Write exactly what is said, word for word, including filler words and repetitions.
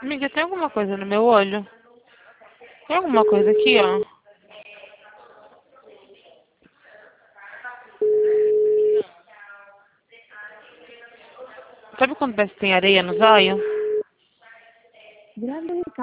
Amiga, tem alguma coisa no meu olho? Tem alguma coisa aqui, ó? Sabe quando parece que tem areia nos olhos?